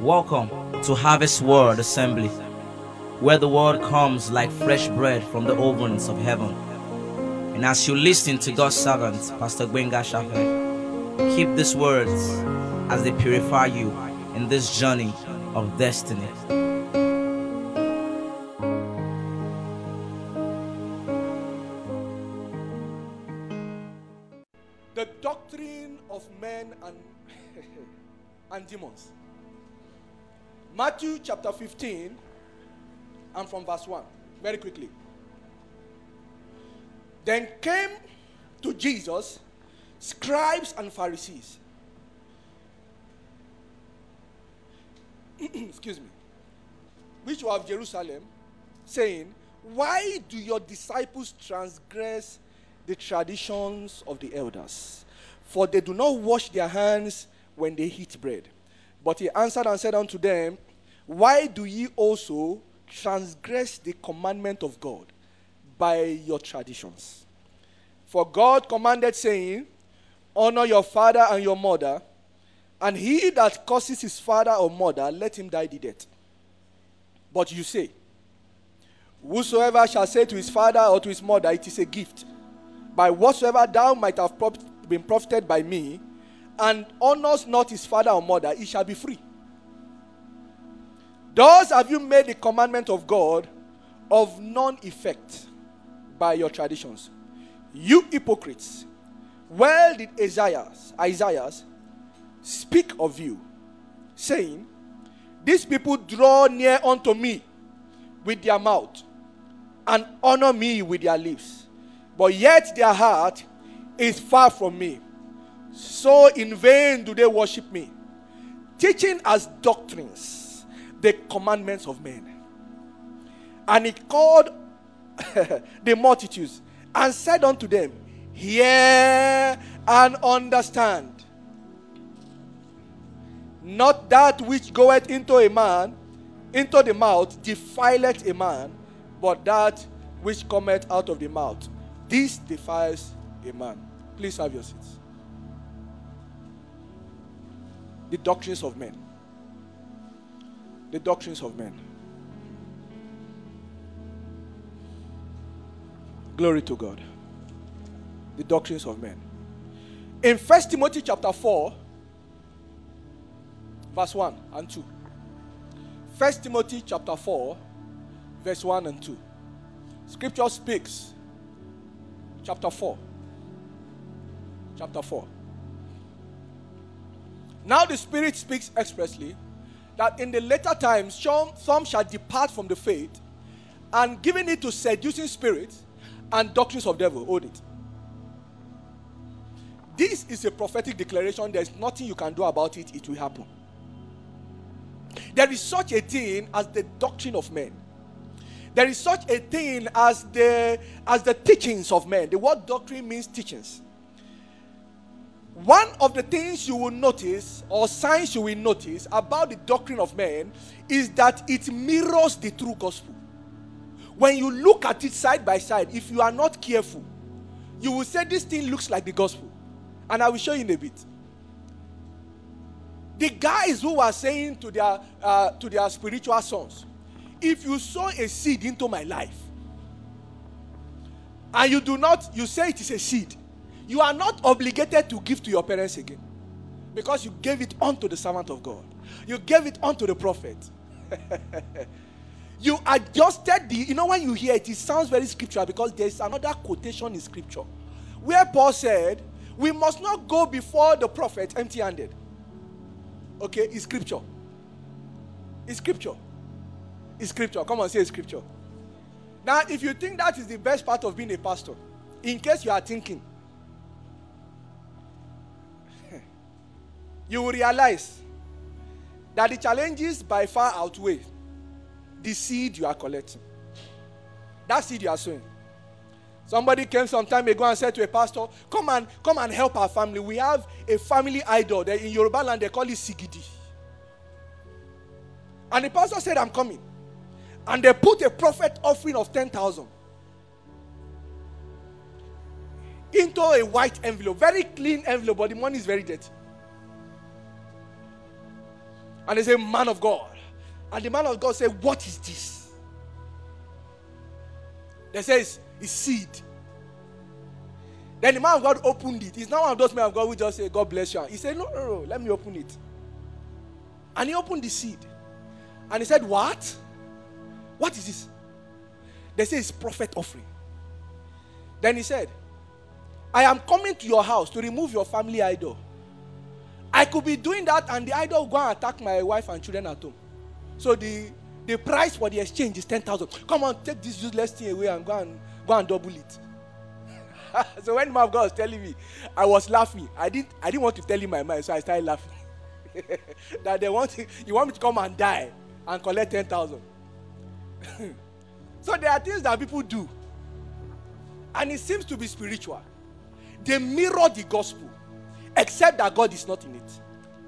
Welcome to Harvest Word Assembly, where the word comes like fresh bread from the ovens of heaven. And as you listen to God's servant, Pastor Gbenga Shafe, keep these words as they purify you in this journey of destiny. The doctrine of men and demons. Matthew chapter 15 and from verse 1. Very quickly. Then came to Jesus scribes and Pharisees. Excuse me. Which were of Jerusalem, saying, why do your disciples transgress the traditions of the elders? For they do not wash their hands when they eat bread. But he answered and said unto them, why do ye also transgress the commandment of God by your traditions? For God commanded, saying, honor your father and your mother, and he that curses his father or mother, let him die the death. But you say, whosoever shall say to his father or to his mother, it is a gift, by whatsoever thou might have been profited by me, and honors not his father or mother, he shall be free. Thus have you made the commandment of God of none effect by your traditions. You hypocrites, well did Isaiah speak of you, saying, these people draw near unto me with their mouth, and honor me with their lips, but yet their heart is far from me. So in vain do they worship me, teaching as doctrines the commandments of men. And he called the multitudes and said unto them, hear and understand. Not that which goeth into a man, into the mouth, defileth a man, but that which cometh out of the mouth, this defiles a man. Please have your seats. The doctrines of men. The doctrines of men. Glory to God. The doctrines of men. In 1 Timothy chapter 4, verse 1 and 2. 1 Timothy chapter 4, verse 1 and 2. Scripture speaks. Chapter 4. Chapter 4. Now the Spirit speaks expressly that in the later times some shall depart from the faith, and giving it to seducing spirits and doctrines of devil. Hold it. This is a prophetic declaration. There is nothing you can do about it. It will happen. There is such a thing as the doctrine of men. There is such a thing as the teachings of men. The word doctrine means teachings. One of the things you will notice, or signs you will notice about the doctrine of men, is that it mirrors the true gospel. When you look at it side by side, if you are not careful, you will say this thing looks like the gospel. And I will show you in a bit. The guys who are saying to their spiritual sons, if you sow a seed into my life, and you say it is a seed, you are not obligated to give to your parents again, because you gave it unto the servant of God. You gave it unto the prophet. You adjusted when you hear it, it sounds very scriptural, because there's another quotation in scripture where Paul said, we must not go before the prophet empty-handed. Okay, it's scripture. It's scripture. It's scripture. Come on, say it's scripture. Now, if you think that is the best part of being a pastor, in case you are thinking, you will realize that the challenges by far outweigh the seed you are collecting. That seed you are sowing. Somebody came some time ago and said to a pastor, come and help our family. We have a family idol. In Yoruba land, they call it Sigidi. And the pastor said, I'm coming. And they put a prophet offering of 10,000 into a white envelope. Very clean envelope, but the money is very dirty. And they say, man of God. And the man of God said, what is this? They say, it's seed. Then the man of God opened it. He's not one of those men of God who just say, God bless you. He said, no, let me open it. And he opened the seed. And he said, what? What is this? They say it's prophet offering. Then he said, I am coming to your house to remove your family idol. I could be doing that and the idol will go and attack my wife and children at home. So the price for the exchange is 10,000. Come on, take this useless thing away and go and double it. So when the man of God was telling me, I was laughing. I didn't want to tell him my mind, so I started laughing. That you want me to come and die and collect 10,000. So there are things that people do, and it seems to be spiritual. They mirror the gospel, except that God is not in it.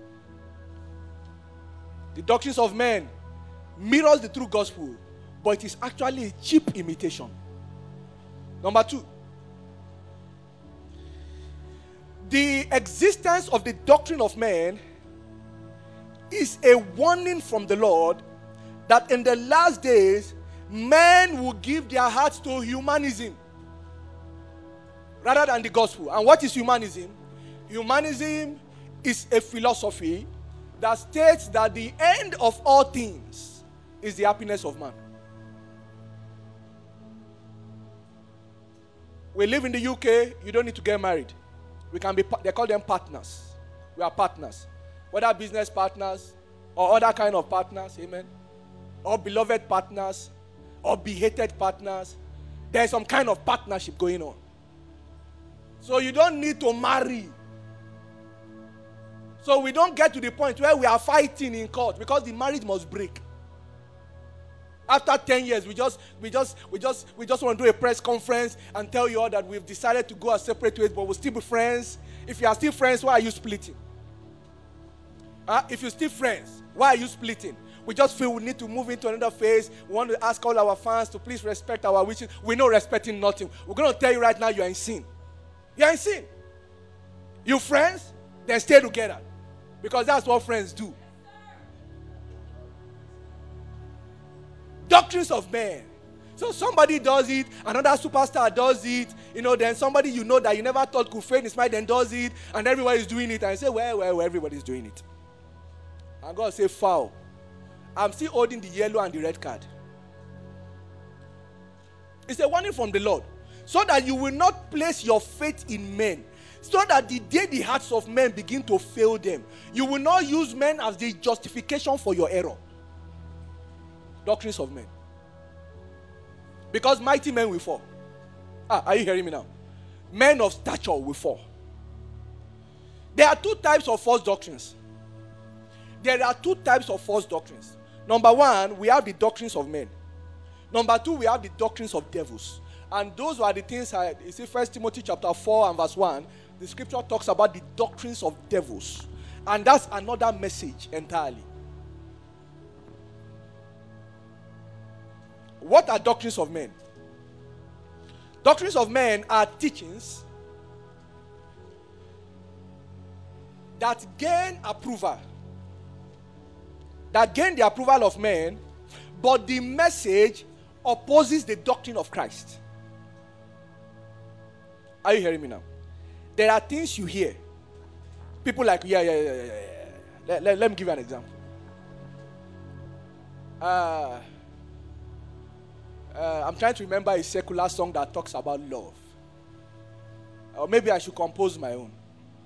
The doctrines of men mirrors the true gospel, but it is actually a cheap imitation. Number 2, the existence of the doctrine of men is a warning from the Lord that in the last days, men will give their hearts to humanism rather than the gospel. And what is humanism? Humanism is a philosophy that states that the end of all things is the happiness of man. We live in the UK, you don't need to get married. We can be, they call them partners. We are partners. Whether business partners or other kind of partners, amen. Or beloved partners or behated partners. There's some kind of partnership going on. So you don't need to marry. So we don't get to the point where we are fighting in court because the marriage must break. After 10 years, we just want to do a press conference and tell you all that we've decided to go our separate ways, but we'll still be friends. If you are still friends, why are you splitting? If you're still friends, why are you splitting? We just feel we need to move into another phase. We want to ask all our fans to please respect our wishes. We're not respecting nothing. We're going to tell you right now, you're in sin. You're in sin. You friends, then stay together. Because that's what friends do. Doctrines of men. So somebody does it, another superstar does it, then somebody that you never thought could fail in his mind then does it, and everybody is doing it, and you say, well, everybody's doing it. And God say, foul. I'm still holding the yellow and the red card. It's a warning from the Lord. So that you will not place your faith in men. So that the day the hearts of men begin to fail them, you will not use men as the justification for your error. Doctrines of men. Because mighty men will fall. Are you hearing me now? Men of stature will fall. There are 2 types of false doctrines. There are 2 types of false doctrines. Number 1, we have the doctrines of men. Number 2, we have the doctrines of devils. And those are the things, you see 1 Timothy chapter 4 and verse 1, the scripture talks about the doctrines of devils. And that's another message entirely. What are doctrines of men? Doctrines of men are teachings that gain approval. That gain the approval of men, but the message opposes the doctrine of Christ. Are you hearing me now? There are things you hear. People like, yeah. Let me give you an example. I'm trying to remember a secular song that talks about love. Or maybe I should compose my own.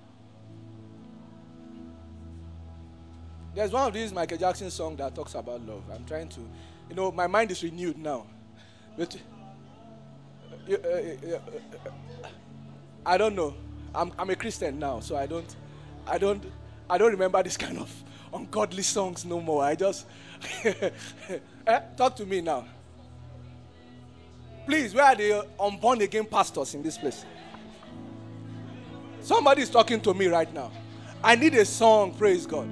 There's one of these Michael Jackson songs that talks about love. I'm trying to, my mind is renewed now. But I don't know. I'm a Christian now, so I don't remember this kind of ungodly songs no more. I just talk to me now. Please, where are the unborn again pastors in this place? Somebody is talking to me right now. I need a song, praise God.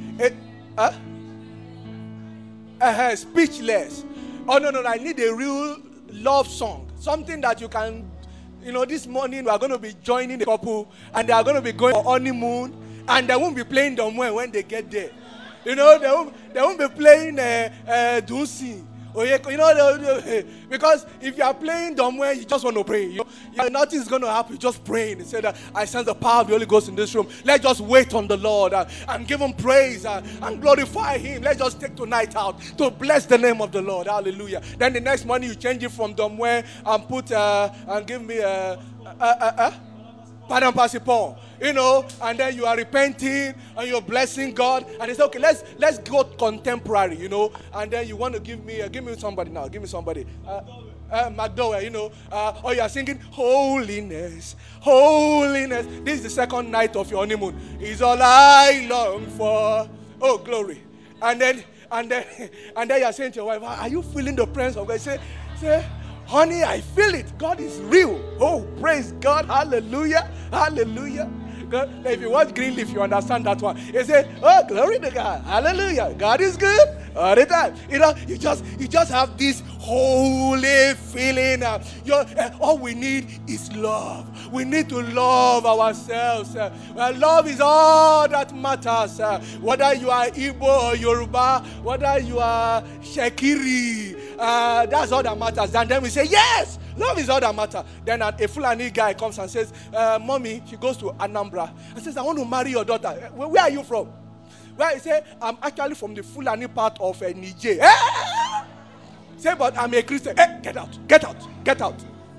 Speechless. Oh, no, I need a real love song. Something that you can, this morning we are going to be joining the couple and they are going to be going on honeymoon and they won't be playing them when they get there. You know, they won't be playing Dunsi. Because if you are playing Domwe, you just want to pray. Nothing's going to happen. You're just praying. He said, I sense the power of the Holy Ghost in this room. Let's just wait on the Lord and give Him praise and glorify Him. Let's just take tonight out to bless the name of the Lord. Hallelujah. Then the next morning you change it from Domwe and put and give me Pardon, Pasipon, and then you are repenting and you're blessing God, and it's okay. Let's go contemporary, and then you want to give me somebody now. Give me somebody. McDowell, or you are singing holiness, holiness. This is the second night of your honeymoon. Is all I long for. Oh, glory. And then you are saying to your wife, are you feeling the presence of God? Say, honey, I feel it. God is real. Oh, praise God. Hallelujah. Hallelujah. God, if you watch Greenleaf, you understand that one. You say, oh, glory to God. Hallelujah. God is good all the time. You just have this holy feeling. All we need is love. We need to love ourselves. Love is all that matters. Whether you are Igbo or Yoruba, whether you are Shekiri, that's all that matters. And then we say, yes, love is all that matters. Then a Fulani guy comes and says, mommy, she goes to Anambra and says, I want to marry your daughter. Where are you from? Well, he said, I'm actually from the Fulani part of Niger. Say, but I'm a Christian. Get out, get out, get out.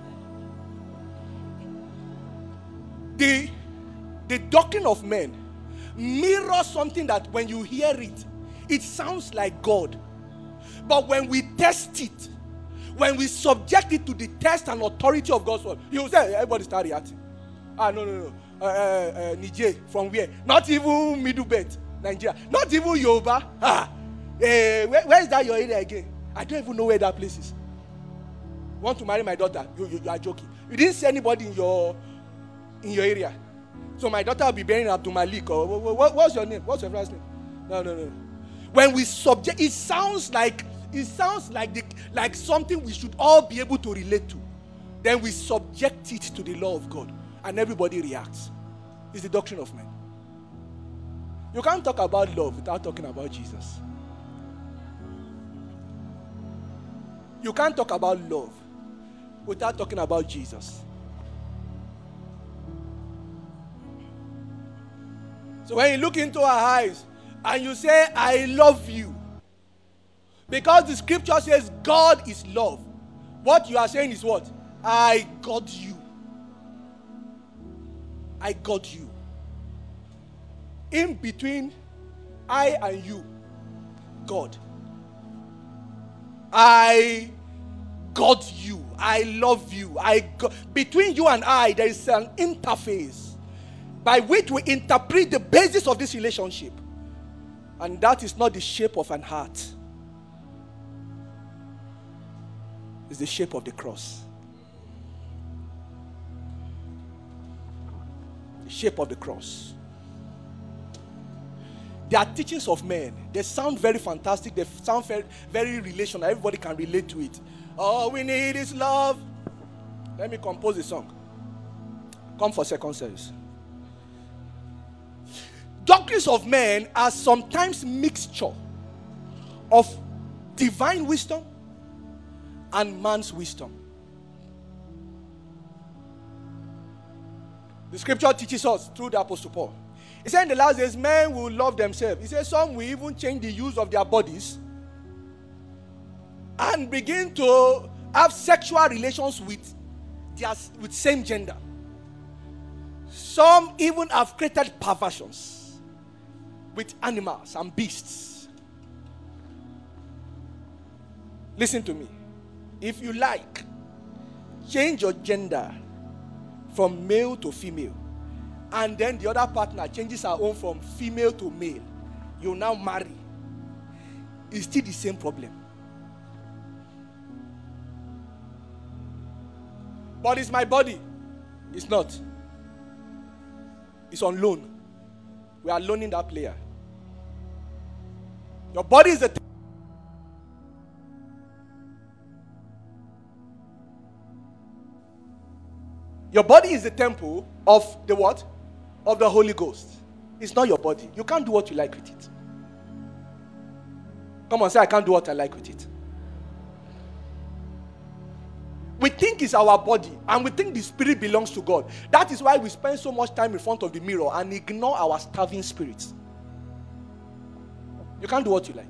The doctrine of men mirrors something that when you hear it, it sounds like God. But when we test it, when we subject it to the test and authority of God's word, you say, everybody start reacting. No. Niger, from where? Not even Middle Belt, Nigeria. Not even Yoruba. Where is that your area again? I don't even know where that place is. Want to marry my daughter? You are joking. You didn't see anybody in your area. So my daughter will be bearing Abdul Malik. Or what's your name? What's your first name? No. When we subject, it sounds like something we should all be able to relate to. Then we subject it to the law of God, and everybody reacts. It's the doctrine of men. You can't talk about love without talking about Jesus. You can't talk about love without talking about Jesus. So when you look into our eyes and you say, I love you, because the scripture says God is love, what you are saying is what? I got you. I got you. In between I and you, God. I got you. I love you. Between you and I, there is an interface by which we interpret the basis of this relationship. And that is not the shape of an heart. It's the shape of the cross. The shape of the cross. They are teachings of men. They sound very fantastic. They sound very, very relational. Everybody can relate to it. All we need is love. Let me compose a song. Come for second service. Doctrines of men are sometimes mixture of divine wisdom and man's wisdom. The scripture teaches us through the Apostle Paul. He said in the last days, men will love themselves. He said some will even change the use of their bodies and begin to have sexual relations with same gender. Some even have created perversions with animals and beasts. Listen to me. If you like, change your gender from male to female, and then the other partner changes her own from female to male, you now marry. It's still the same problem. But it's my body. It's not. It's on loan. We are loaning that player. Your body is the Your body is the temple of the what? Of the Holy Ghost. It's not your body. You can't do what you like with it. Come on, say, I can't do what I like with it. We think it's our body, and we think the spirit belongs to God. That is why we spend so much time in front of the mirror and ignore our starving spirits. You can't do what you like.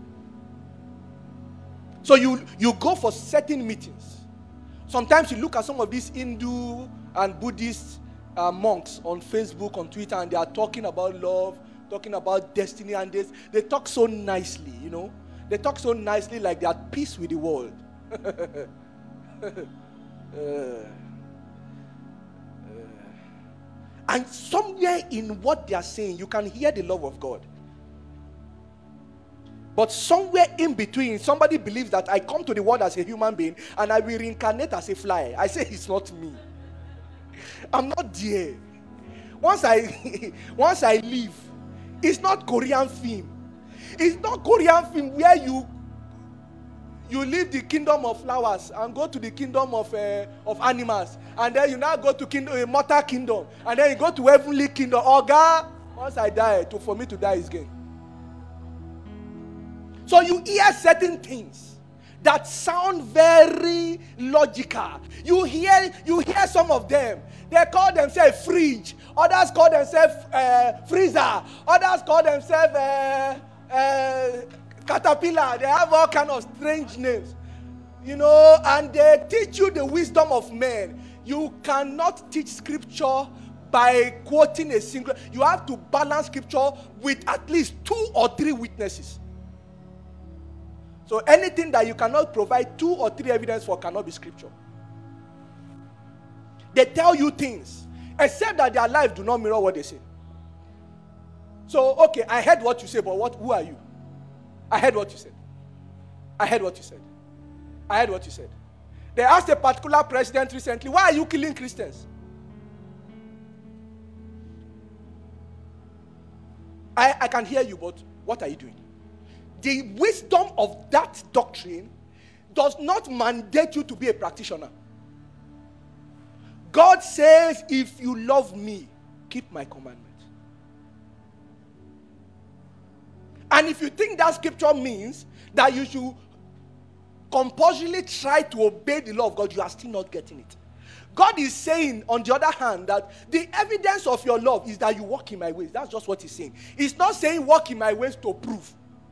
So you go for certain meetings. Sometimes you look at some of these Hindu and Buddhist monks on Facebook, on Twitter, and they are talking about love, talking about destiny, and they talk so nicely, you know. They talk so nicely like they are at peace with the world. And somewhere in what they are saying, you can hear the love of God. But somewhere in between, somebody believes that I come to the world as a human being and I will reincarnate as a fly. I say it's not me. I'm not there. Once I leave, it's not Korean film. It's not Korean film where you leave the kingdom of flowers and go to the kingdom of animals, and then you now go to mortal kingdom, and then you go to heavenly kingdom. Oh God, once I die, for me to die is gain. So you hear certain things that sound very logical. You hear some of them. They call themselves fridge. Others call themselves freezer. Others call themselves caterpillar. They have all kind of strange names. You know, and they teach you the wisdom of men. You cannot teach scripture by quoting a single. You have to balance scripture with at least 2 or 3 witnesses. So anything that you cannot provide 2 or 3 evidence for cannot be scripture. They tell you things, except that their life do not mirror what they say. So, okay, I heard what you say, but who are you? I heard what you said. I heard what you said. I heard what you said. They asked a particular president recently, why are you killing Christians? I can hear you, but what are you doing? The wisdom of that doctrine does not mandate you to be a practitioner. God says, if you love me, keep my commandments. And if you think that scripture means that you should compulsorily try to obey the law of God, you are still not getting it. God is saying, on the other hand, that the evidence of your love is that you walk in my ways. That's just what he's saying. He's not saying walk in my ways to prove.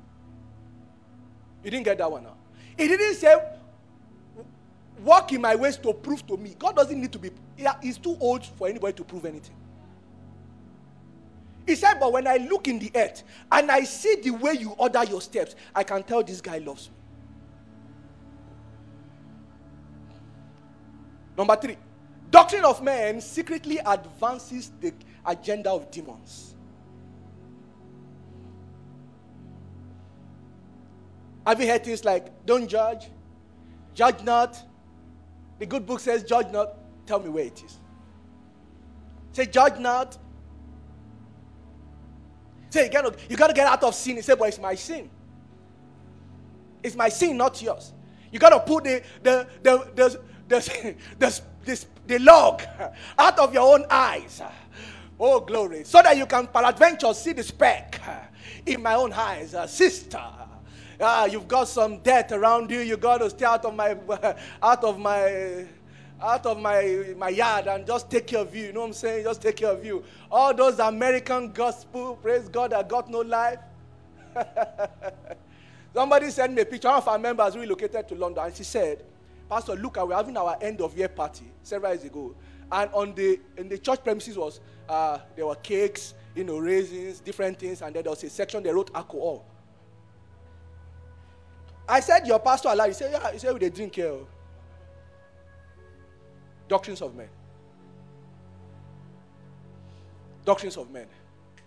You didn't get that one now. He didn't say walk in my ways to prove to me. God doesn't need to be, he's too old for anybody to prove anything. He said, but when I look in the earth and I see the way you order your steps, I can tell this guy loves me. Number 3, doctrine of men secretly advances the agenda of demons. Have you heard things like, don't judge, judge not? The good book says, judge not. Tell me where it is. Say, judge not. Say, you got to get out of sin. He said, but it's my sin. It's my sin, not yours. You got to put the log out of your own eyes. Oh, glory. So that you can peradventure see the speck in my own eyes. Sister, you've got some debt around you. You got to stay out of my yard and just take care of you. You know what I'm saying? Just take care of you. All those American gospel, praise God, that got no life. Somebody sent me a picture. One of our members relocated to London, and she said, Pastor, look, we're having our end of year party several years ago. And in the church premises was there were cakes, raisins, different things, and then there was a section they wrote alcohol. I said, your pastor allowed? He said, yeah. He said, they drink here. Doctrines of men. Doctrines of men.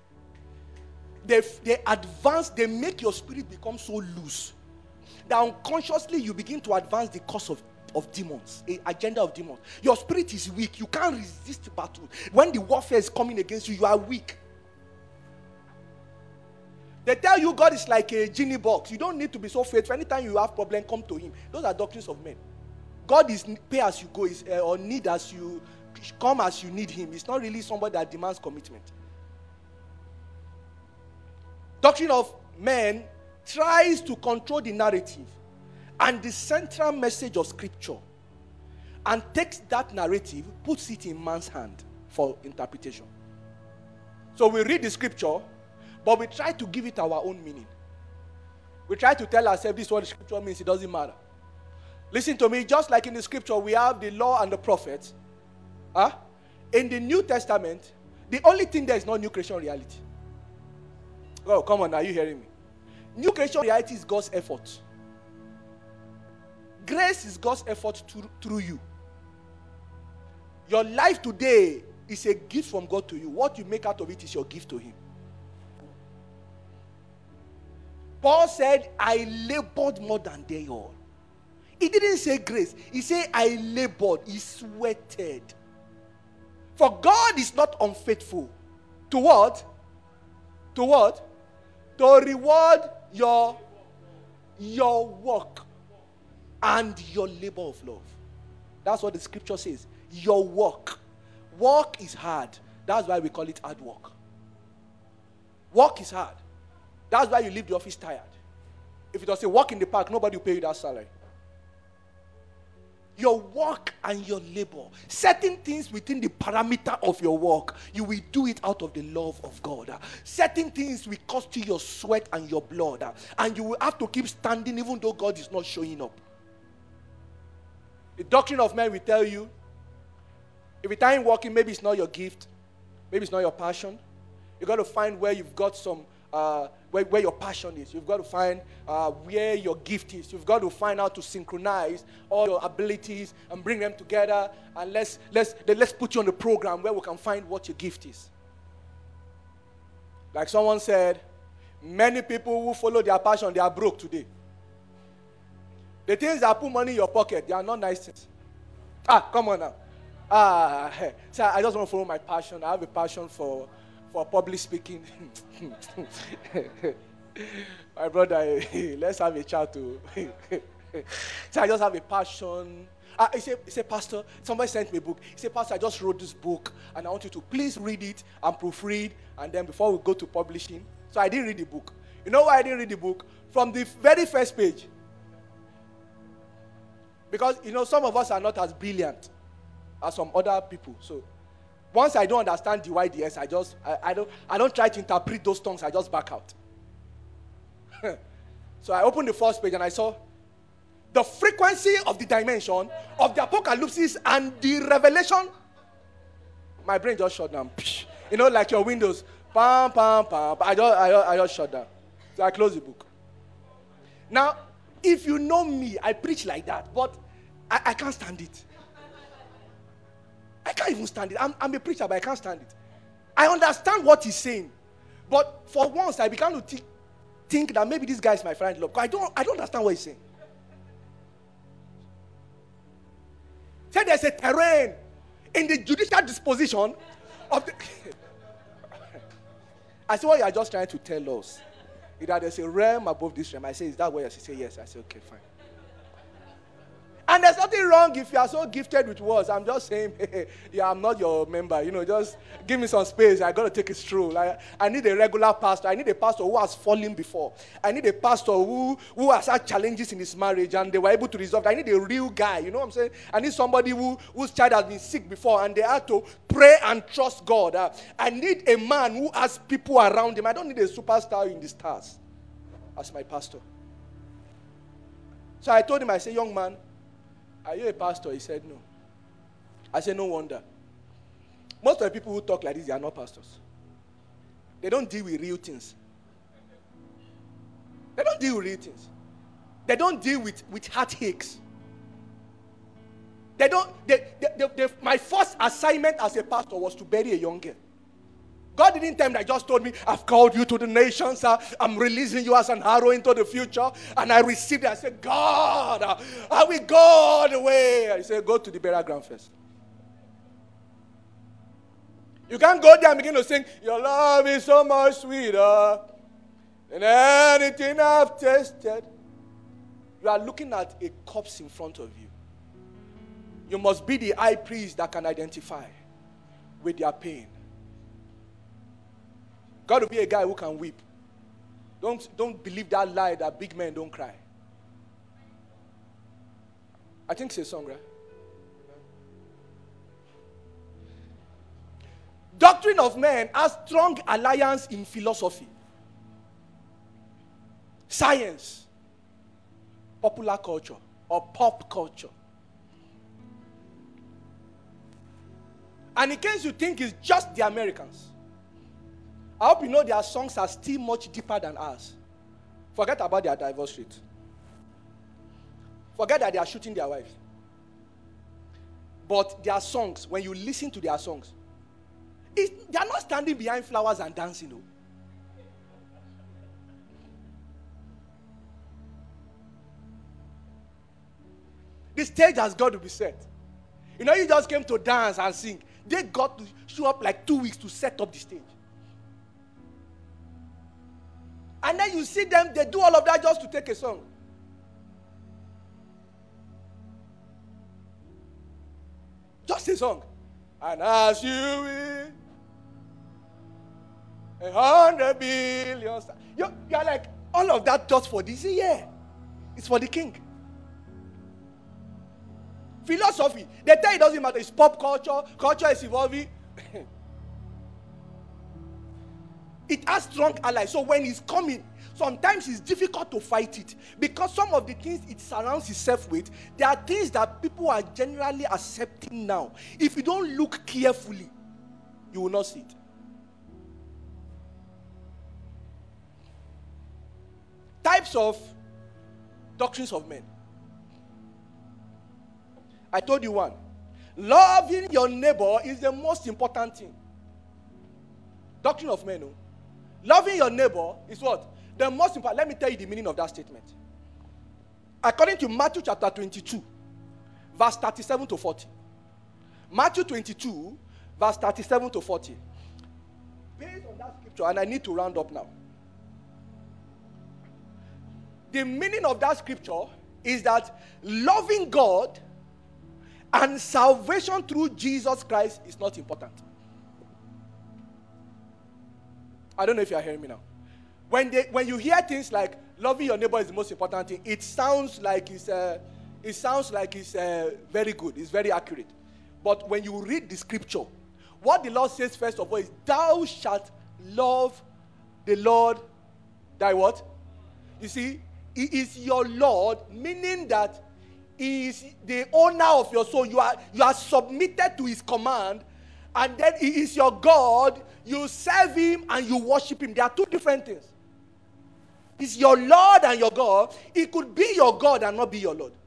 They advance, they make your spirit become so loose that unconsciously you begin to advance the cause of demons, an agenda of demons. Your spirit is weak. You can't resist the battle. When the warfare is coming against you, you are weak. They tell you God is like a genie box. You don't need to be so faithful. Anytime you have problem, come to him. Those are doctrines of men. God is pay as you go, or need as you come as you need him. It's not really somebody that demands commitment. Doctrine of men tries to control the narrative and the central message of Scripture and takes that narrative, puts it in man's hand for interpretation. So we read the Scripture, but we try to give it our own meaning. We try to tell ourselves this is what the Scripture means. It doesn't matter. Listen to me. Just like in the Scripture, we have the law and the prophets. In the New Testament, the only thing there is not new creation reality. Oh, come on, are you hearing me? New creation reality is God's effort. Grace is God's effort through you. Your life today is a gift from God to you. What you make out of it is your gift to Him. Paul said, I labored more than they all. He didn't say grace. He said, I labored. He sweated. For God is not unfaithful. To what? To what? To reward your work and your labor of love. That's what the Scripture says. Your work. Work is hard. That's why we call it hard work. Work is hard. That's why you leave the office tired. If it was a work in the park, nobody will pay you that salary. Your work and your labor, certain things within the parameter of your work, you will do it out of the love of God. Certain things will cost you your sweat and your blood, and you will have to keep standing even though God is not showing up. The doctrine of men will tell you, if it ain't working, maybe it's not your gift, maybe it's not your passion. You got to find where you've got some where your passion is. You've got to find where your gift is. You've got to find how to synchronize all your abilities and bring them together. And let's put you on the program where we can find what your gift is. Like someone said, many people who follow their passion, they are broke today. The things that put money in your pocket, they are not nice things. Come on now. So I just want to follow my passion. I have a passion for public speaking. My brother, let's have a chat too. So I just have a passion. He said, Pastor, somebody sent me a book. He said, Pastor, I just wrote this book and I want you to please read it and proofread, and then before we go to publishing. So I didn't read the book. You know why I didn't read the book? From the very first page. Because, some of us are not as brilliant as some other people. So once I don't understand the YDS, I don't try to interpret those tongues. I just back out. So I opened the first page and I saw the frequency of the dimension of the apocalypse and the revelation. My brain just shut down. Like your windows. Pam, pam, pam. I just shut down. So I closed the book. Now, if you know me, I preach like that, but I can't stand it. I can't even stand it. I'm a preacher, but I can't stand it. I understand what he's saying, but for once, I began to think that maybe this guy is my friend in love. I don't understand what he's saying. Say there's a terrain in the judicial disposition of the... I said, what you are just trying to tell us is that there's a realm above this realm. I say, is that what you say? Yes. I say, okay, fine. And there's nothing wrong if you are so gifted with words. I'm just saying, yeah, I'm not your member. Just give me some space. I got to take a stroll. I need a regular pastor. I need a pastor who has fallen before. I need a pastor who has had challenges in his marriage and they were able to resolve. I need a real guy. You know what I'm saying? I need somebody whose child has been sick before and they had to pray and trust God. I need a man who has people around him. I don't need a superstar in the stars as my pastor. So I told him, I said, young man, are you a pastor? He said, no. I said, no wonder. Most of the people who talk like this, they are not pastors. They don't deal with real things. They don't deal with real things. They don't deal with heartaches. My first assignment as a pastor was to bury a young girl. God didn't tell me that. Just told me, I've called you to the nations. I'm releasing you as an arrow into the future. And I received it. I said, God, I will go all the way. I said, go to the burial ground first. You can't go there and begin to sing, your love is so much sweeter than anything I've tasted. You are looking at a corpse in front of you. You must be the high priest that can identify with their pain. Got to be a guy who can weep. Don't believe that lie that big men don't cry. I think it's a song, right? Doctrine of men has strong alliance in philosophy, science, popular culture, or pop culture. And in case you think it's just the Americans, I hope you know their songs are still much deeper than ours. Forget about their divorce rate. Forget that they are shooting their wives. But their songs, when you listen to their songs, they are not standing behind flowers and dancing. No. The stage has got to be set. You know, you just came to dance and sing. They got to show up like 2 weeks to set up the stage. And then you see them, they do all of that just to take a song. Just a song. And as you will, 100 billion. You're like, all of that just for this year. It's for the king. Philosophy, they tell you it doesn't matter. It's pop culture. Culture is evolving. It has strong allies. So when it's coming, sometimes it's difficult to fight it. Because some of the things it surrounds itself with, there are things that people are generally accepting now. If you don't look carefully, you will not see it. Types of doctrines of men. I told you one. Loving your neighbor is the most important thing. Doctrine of men. No? Loving your neighbor is what? The most important. Let me tell you the meaning of that statement. According to Matthew chapter 22, verse 37 to 40. Matthew 22, verse 37 to 40. Based on that scripture, and I need to round up now. The meaning of that scripture is that loving God and salvation through Jesus Christ is not important. I don't know if you are hearing me now. When you hear things like loving your neighbor is the most important thing, it sounds like it's very good. It's very accurate. But when you read the scripture, what the Lord says first of all is, thou shalt love the Lord thy what? You see, He is your Lord, meaning that He is the owner of your soul. You are submitted to His command, and then He is your God. You serve Him and you worship Him. There are two different things. He's your Lord and your God. He could be your God and not be your Lord.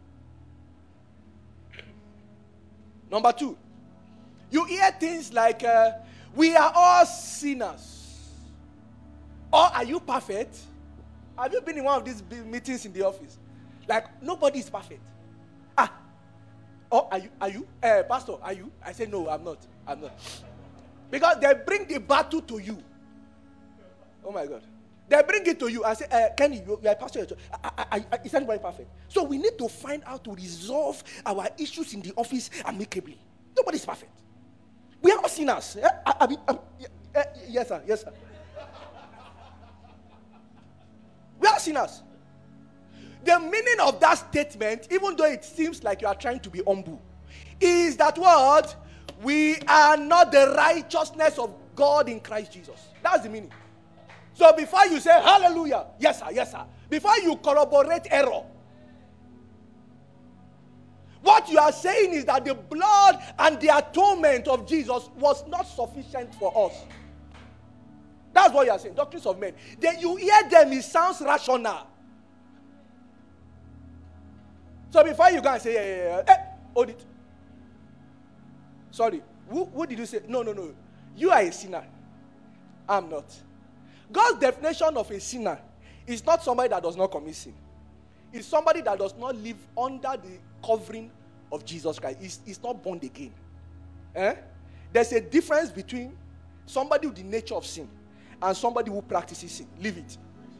Number two, you hear things like, we are all sinners. Or are you perfect? Have you been in one of these meetings in the office? Like, nobody is perfect. Oh, are you? Pastor, are you? I say, no, I'm not. Because they bring the battle to you. Oh my God. They bring it to you and say, Kenny, you are a pastor. Is anybody perfect? So we need to find out to resolve our issues in the office amicably. Nobody's perfect. We are all sinners. Yes, sir. Yes, sir. We are sinners. The meaning of that statement, even though it seems like you are trying to be humble, is that what? We are not the righteousness of God in Christ Jesus. That's the meaning. So before you say hallelujah, yes sir, yes sir, before you corroborate error, what you are saying is that the blood and the atonement of Jesus was not sufficient for us. That's what you are saying. Doctrines of men. Then you hear them, it sounds rational. So before you go and say, hold it. Sorry, who did you say? No. You are a sinner. I'm not. God's definition of a sinner is not somebody that does not commit sin. It's somebody that does not live under the covering of Jesus Christ. It's not born again. There's a difference between somebody with the nature of sin and somebody who practices sin. Leave it.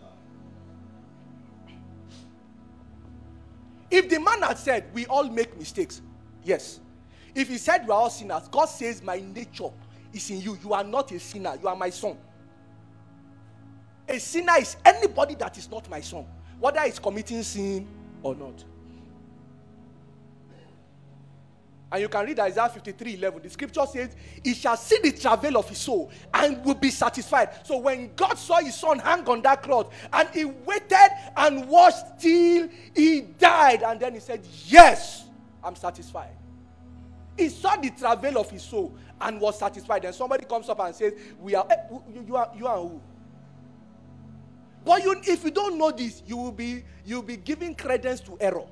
If the man had said, we all make mistakes, yes. If he said we are all sinners, God says, my nature is in you. You are not a sinner. You are my son. A sinner is anybody that is not my son, whether he's committing sin or not. And you can read Isaiah 53:11. The scripture says, he shall see the travail of his soul and will be satisfied. So when God saw his son hang on that cross, and he waited and watched till he died, and then he said, yes, I'm satisfied. He saw the travail of his soul and was satisfied. Then somebody comes up and says, you are who? But if you don't know this, you'll be giving credence to error.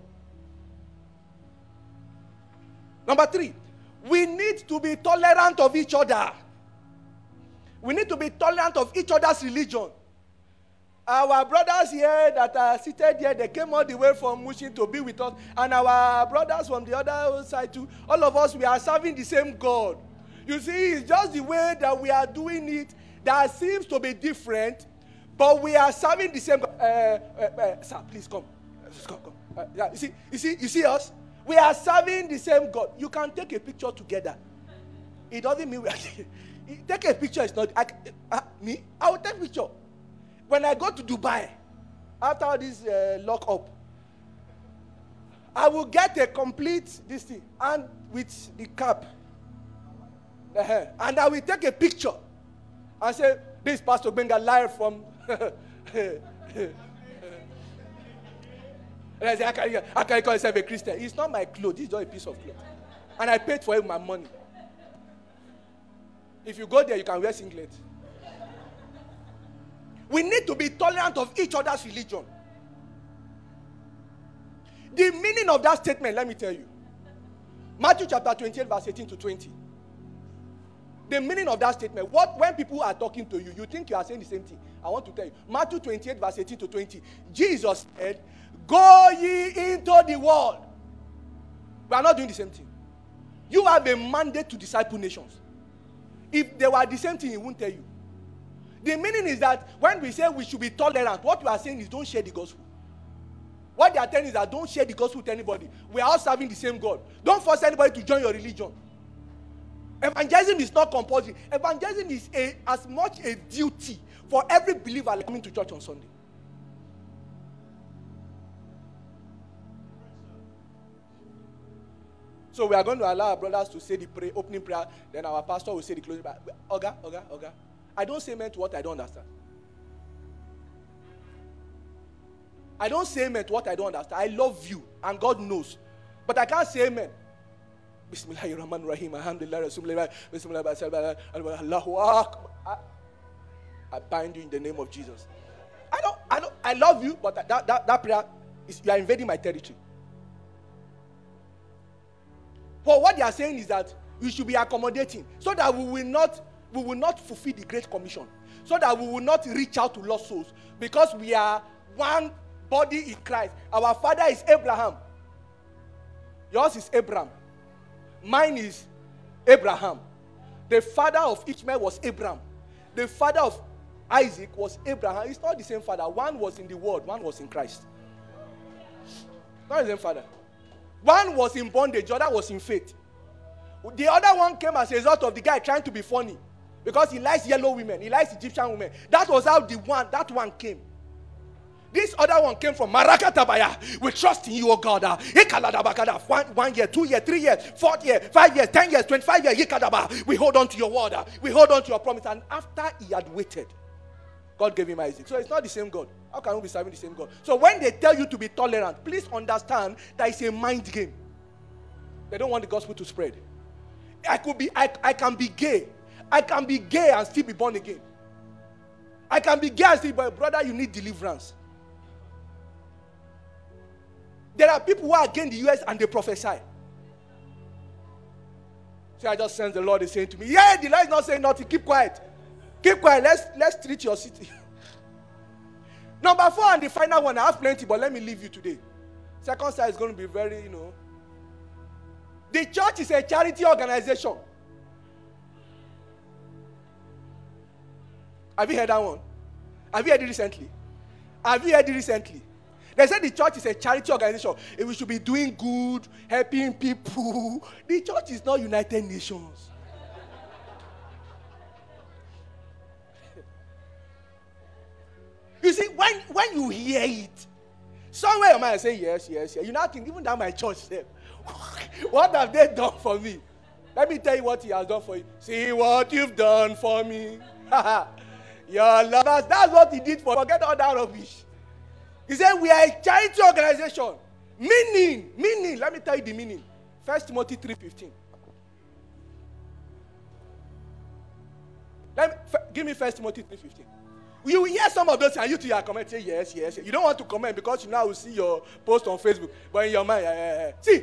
Number 3, we need to be tolerant of each other. We need to be tolerant of each other's religion. Our brothers here that are seated here, they came all the way from Mushin to be with us. And our brothers from the other side too, all of us, we are serving the same God. You see, it's just the way that we are doing it that seems to be different, but we are serving the same God. Sir, please come. Come. You see us? We are serving the same God. You can take a picture together. It doesn't mean we are take a picture. It's not me. I will take a picture. When I go to Dubai, after this lock up, I will get a complete this thing and with the cap. And I will take a picture and say, this Pastor Gbenga live from and I say, how can you call yourself a Christian? It's not my clothes. It's just a piece of cloth. And I paid for it with my money. If you go there, you can wear singlet. We need to be tolerant of each other's religion. The meaning of that statement, let me tell you. Matthew chapter 28, verse 18 to 20. The meaning of that statement, when people are talking to you, you think you are saying the same thing. I want to tell you. Matthew 28, verse 18 to 20. Jesus said, go ye into the world. We are not doing the same thing. You have a mandate to disciple nations. If they were the same thing, he won't tell you. The meaning is that when we say we should be tolerant, what we are saying is don't share the gospel. What they are telling is that don't share the gospel with anybody. We are all serving the same God. Don't force anybody to join your religion. Evangelism is not compulsory. Evangelism is as much a duty for every believer coming to church on Sunday. So we are going to allow our brothers to say the opening prayer, then our pastor will say the closing prayer. Oga. I don't say amen to what I don't understand. I don't say amen to what I don't understand. I love you, and God knows. But I can't say amen. Bismillahirrahmanirrahim. Alhamdulillah. Rasulullah. Bismillah. Allahu Akbar. I bind you in the name of Jesus. I love you, but that prayer is, you are invading my territory. But what they are saying is that we should be accommodating so that we will not fulfill the Great Commission. So that we will not reach out to lost souls. Because we are one body in Christ. Our father is Abraham. Yours is Abraham. Mine is Abraham. The father of Ishmael was Abraham. The father of Isaac was Abraham. It's not the same father. One was in the world, one was in Christ. Not the same father. One was in bondage, the other was in faith. The other one came as a result of the guy trying to be funny. Because he likes yellow women. He likes Egyptian women. That was how that one came. This other one came from Marakatabaya. We trust in you, O God. 1 year, 2 years, 3 years, 4 years, 5 years, 10 years, 25 years. We hold on to your word. We hold on to your promise. And after he had waited, God gave him Isaac. So it's not the same God. How can we be serving the same God? So when they tell you to be tolerant, please understand that it's a mind game. They don't want the gospel to spread. I can be gay. I can be gay and still be born again. I can be gay and still, but brother, you need deliverance. There are people who are against the US and they prophesy. So I just sense the Lord is saying to me, yeah, the Lord is not saying nothing. Keep quiet. Keep quiet. Let's treat your city. Number 4 and the final one. I have plenty, but let me leave you today. Second side is going to be very, The church is a charity organization. Have you heard that one? Have you heard it recently? They said the church is a charity organization. We should be doing good, helping people. The church is not United Nations. You see, when you hear it, somewhere your mind say, yes, yes, yes. You now think, even down my church, say, what have they done for me? Let me tell you what he has done for you. See what you've done for me. Your lovers, that's what he did for you. Forget all that rubbish. He said, we are a charity organization. Meaning, let me tell you the meaning. 1 Timothy 3:15. Give me 1 Timothy 3:15. You hear some of those and you two are commenting, yes, yes, yes. You don't want to comment because you now will see your post on Facebook. But in your mind, see.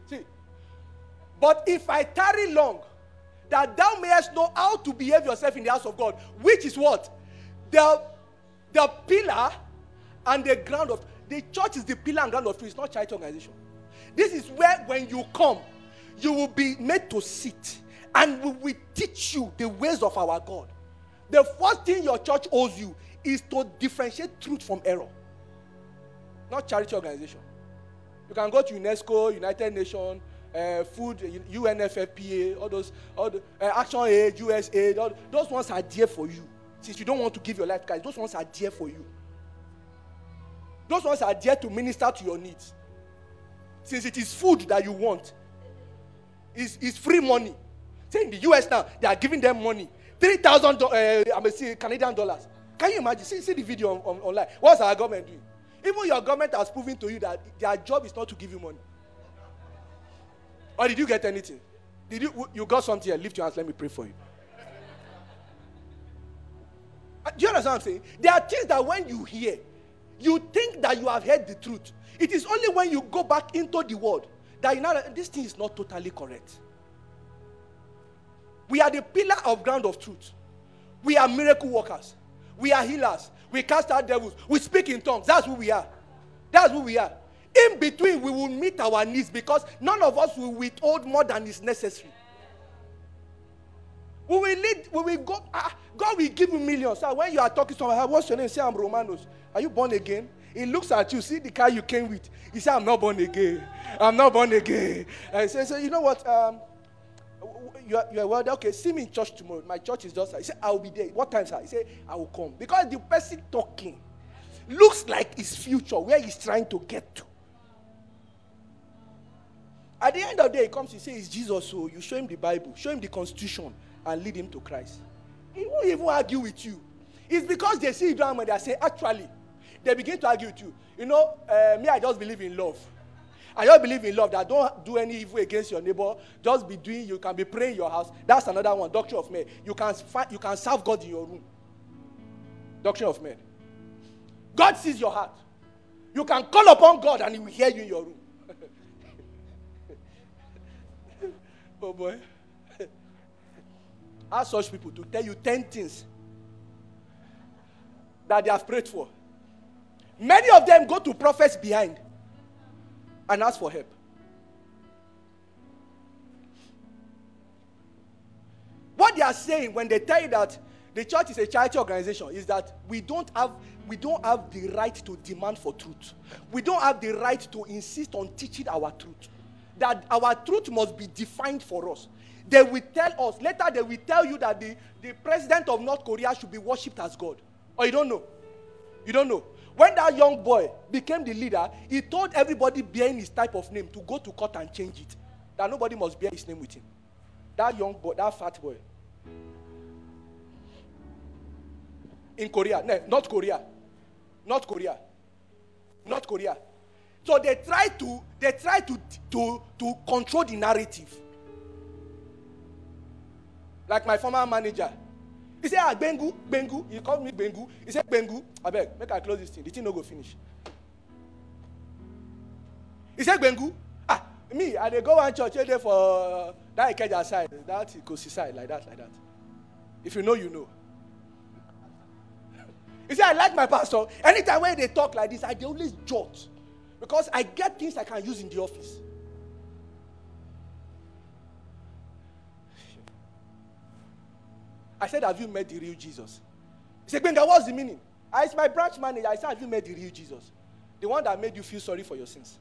But if I tarry long, that thou mayest know how to behave yourself in the house of God, which is what? The pillar and the ground of the church is the pillar and ground of truth. It's not charity organization. This is where when you come, you will be made to sit and we will teach you the ways of our God. The first thing your church owes you is to differentiate truth from error. Not charity organization. You can go to UNESCO, United Nations, Food, UNFFPA, all the Action Aid, USAID, those ones are there for you. Since you don't want to give your life, guys, those ones are there for you. Those ones are there to minister to your needs. Since it is food that you want, it's free money. Say in the US now, they are giving them money. $3,000 Canadian dollars. Can you imagine? See the video online. What's our government doing? Even your government has proven to you that their job is not to give you money. Or did you get anything? Did you got something here? Lift your hands. Let me pray for you. Do you understand what I'm saying? There are things that when you hear, you think that you have heard the truth. It is only when you go back into the word that you know that this thing is not totally correct. We are the pillar of ground of truth. We are miracle workers. We are healers. We cast out devils. We speak in tongues. That's who we are. That's who we are. In between, we will meet our needs because none of us will withhold more than is necessary. We will go. God will give you millions. So when you are talking to someone, what's your name? Say, I'm Romanos. Are you born again? He looks at you, see the car you came with. He said, I'm not born again. I'm not born again. And he says, you know what? You are well, okay, see me in church tomorrow. My church is just, he said, I will be there. What time, sir? He said, I will come. Because the person talking looks like his future, where he's trying to get to. At the end of the day, he comes, he says, it's Jesus. So you show him the Bible, show him the Constitution, and lead him to Christ. He won't even argue with you. It's because they see you down and they say, actually, they begin to argue with you. You know, me, I just believe in love. I just believe in love, that don't do any evil against your neighbor. Just be doing, you can be praying in your house. That's another one, doctrine of men. You can serve God in your room. Doctrine of men. God sees your heart. You can call upon God and he will hear you in your room. Oh boy. Ask such people to tell you 10 things that they have prayed for. Many of them go to prophets behind and ask for help. What they are saying when they tell you that the church is a charity organization is that we don't have the right to demand for truth. We don't have the right to insist on teaching our truth. That our truth must be defined for us. They will tell us, later they will tell you that the president of North Korea should be worshipped as God. Or you don't know. You don't know. When that young boy became the leader, he told everybody bearing his type of name to go to court and change it. That nobody must bear his name with him. That young boy, that fat boy. In Korea, no, North Korea. North Korea. North Korea. So they try to control the narrative. Like my former manager. He said, Bengu. He called me Bengu. He said, Bengu, I beg, make I close this thing. The thing no go finish. He said, Bengu. Me, I dey go one church there for that Ikeja side, that Ikosi side, like that. If you know, you know. He said, I like my pastor. Anytime when they talk like this, I dey always jot. Because I get things I can use in the office. I said, have you met the real Jesus? He said, Benga, what's the meaning? It's my branch manager. I said, have you met the real Jesus? The one that made you feel sorry for your sins.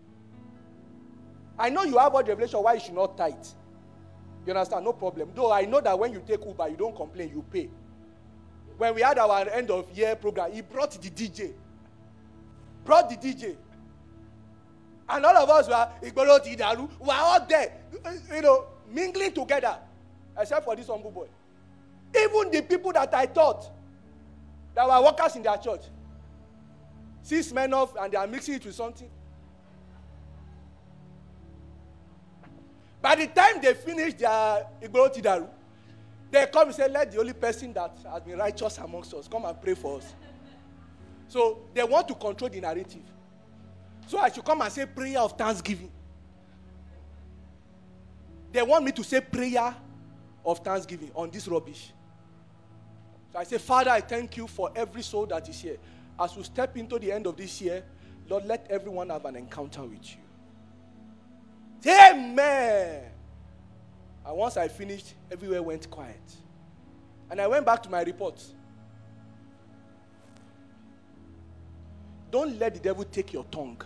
I know you have all the revelation why you should not tithe. You understand? No problem. Though I know that when you take Uber, you don't complain, you pay. when we had our end of year program, he brought the DJ. And all of us were all there, mingling together, except for this humble boy. Even the people that I thought that were workers in their church, see Smirnoff and they are mixing it with something. By the time they finish their Igboro Tidaru, they come and say, let the only person that has been righteous amongst us come and pray for us. So they want to control the narrative. So I should come and say prayer of thanksgiving. They want me to say prayer of thanksgiving on this rubbish. So I say, Father, I thank you for every soul that is here. As we step into the end of this year, Lord, let everyone have an encounter with you. Amen. And once I finished, everywhere went quiet. And I went back to my report. Don't let the devil take your tongue.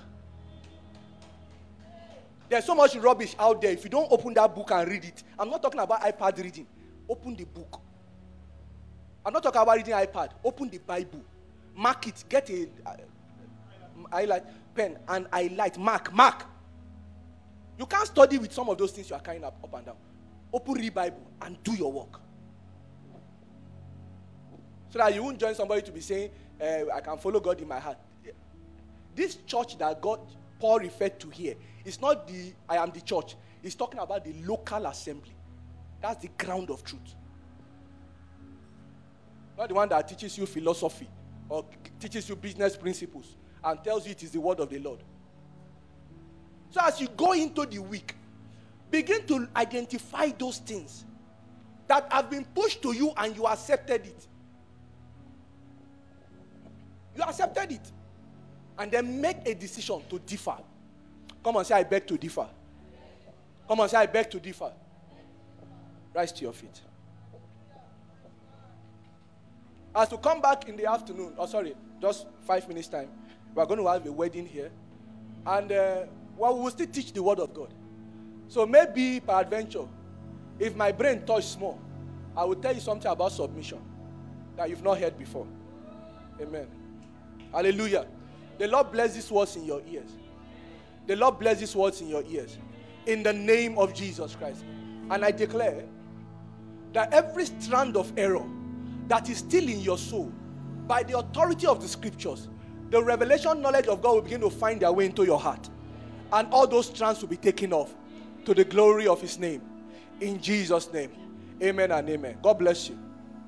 There's so much rubbish out there. If you don't open that book and read it, I'm not talking about iPad reading. Open the book. I'm not talking about reading iPad. Open the Bible. Mark it. Get a highlight pen and highlight. Mark. You can't study with some of those things you are carrying up and down. Open the Bible and do your work. So that you won't join somebody to be saying, I can follow God in my heart. This church that Paul referred to here, it's not the I am the church. He's talking about the local assembly. That's the ground of truth. Not the one that teaches you philosophy or teaches you business principles and tells you it is the word of the Lord. So as you go into the week, begin to identify those things that have been pushed to you and you accepted it. You accepted it. And then make a decision to differ. Come on, say, I beg to differ. Come on, say, I beg to differ. Rise to your feet. As we come back in the afternoon, just 5 minutes time, we are going to have a wedding here. And we will still teach the word of God. So maybe, peradventure, if my brain touches small, I will tell you something about submission that you've not heard before. Amen. Hallelujah. The Lord bless these words in your ears. The Lord bless these words in your ears. In the name of Jesus Christ. And I declare that every strand of error that is still in your soul, by the authority of the scriptures, the revelation knowledge of God will begin to find their way into your heart. And all those strands will be taken off to the glory of his name. In Jesus' name. Amen and amen. God bless you.